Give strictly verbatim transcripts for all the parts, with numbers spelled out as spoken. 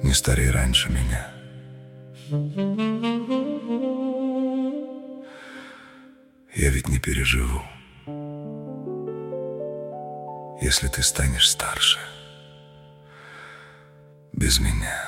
Не старей раньше меня. Я ведь не переживу, если ты станешь старше без меня.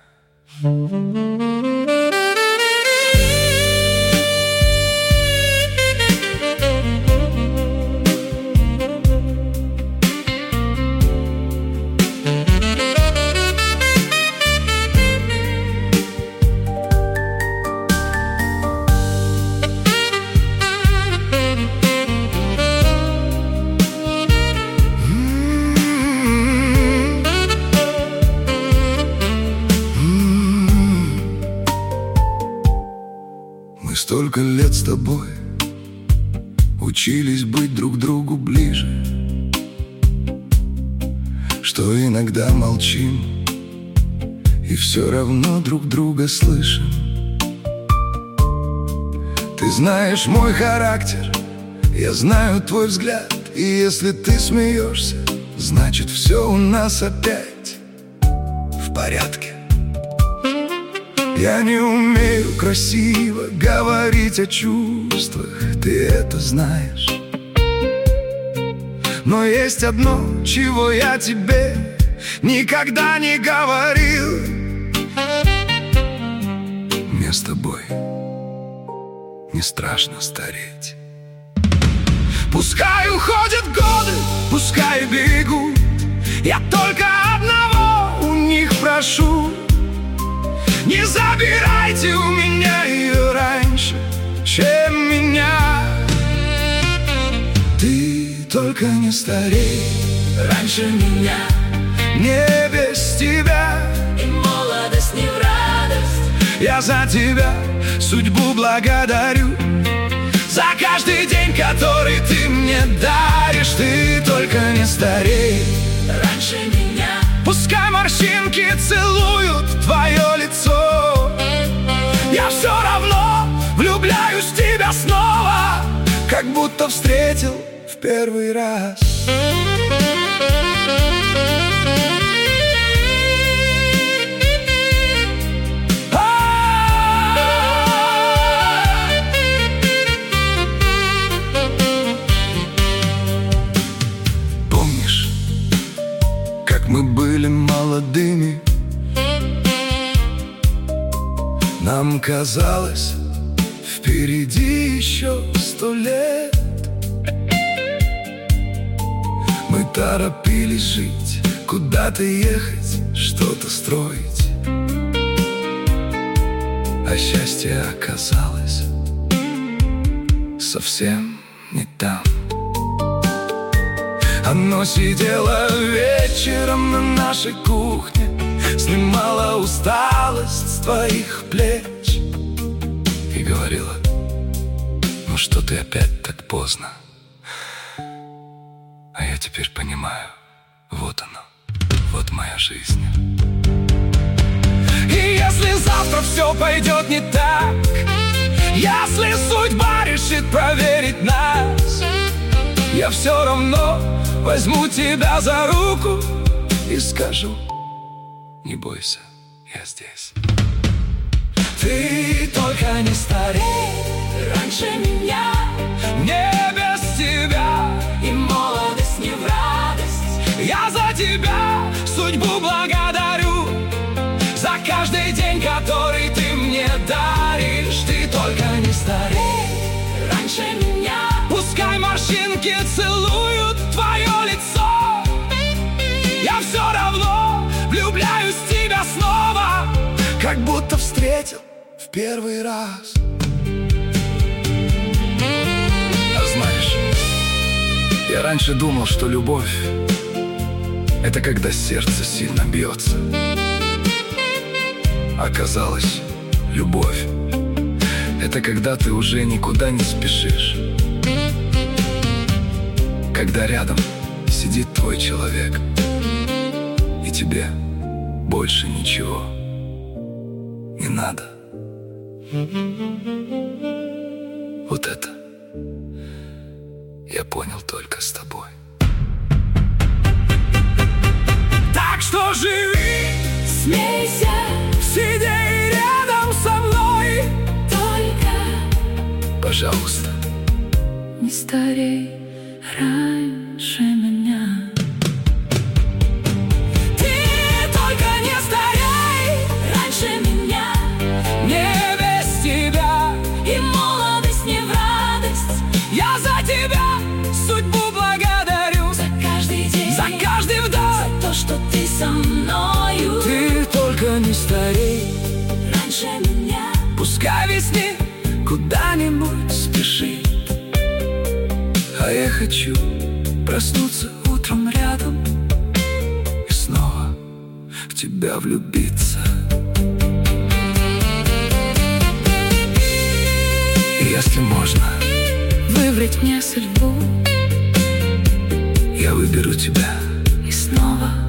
Столько лет с тобой учились быть друг другу ближе, что иногда молчим и все равно друг друга слышим. Ты знаешь мой характер, я знаю твой взгляд, и если ты смеешься, значит все у нас опять в порядке. Я не умею красиво говорить о чувствах, ты это знаешь. Но есть одно, чего я тебе никогда не говорил: мне с тобой не страшно стареть. Пускай уходят годы, пускай бегут, я только одного у них прошу: не забирайте у меня ее раньше, чем меня. Ты только не старей раньше меня. Не без тебя, и молодость не в радость. я за тебя судьбу благодарю, за каждый день, который ты мне даришь. Ты только не старей раньше меня. Пускай морщинки целуют твое лицо, я все равно влюбляюсь в тебя снова, как будто встретил в первый раз. Помнишь, как мы были молодыми? Нам казалось, впереди еще сто лет. Мы торопились жить, куда-то ехать, что-то строить. А счастье оказалось совсем не там. Оно сидело вечером на нашей кухне, снимала усталость с твоих плеч и говорила: ну что ты опять так поздно? А я теперь понимаю, вот оно, вот моя жизнь. И если завтра все пойдет не так, если судьба решит проверить нас, я все равно возьму тебя за руку и скажу: не бойся, я здесь. Ты только не старей раньше меня. Не без тебя, и молодость не в радость. я за тебя судьбу благодарю, за каждый день, который ты мне даришь. Ты только не старей раньше меня. Пускай морщинки целуют твое лицо, я все равно влюбляюсь в тебя снова, как будто встретил в первый раз. А знаешь, я раньше думал, что любовь — это когда сердце сильно бьется. Оказалось, любовь — это когда ты уже никуда не спешишь, когда рядом сидит твой человек, и тебе больше ничего не надо. Вот это я понял только с тобой. Так что живи смейся, сиди рядом со мной. только Пожалуйста, не старей раньше меня. ты только не старей Раньше меня, не без тебя. и молодость не в радость. Я за тебя судьбу благодарю, За каждый день, за каждый вдох. за то, что ты со мною. Ты только не старей, Раньше меня, пускай весне куда-нибудь спешит. А я хочу проснуться утром рядом и снова в тебя влюбиться. И если можно, выбрать мне судьбу я выберу тебя. и снова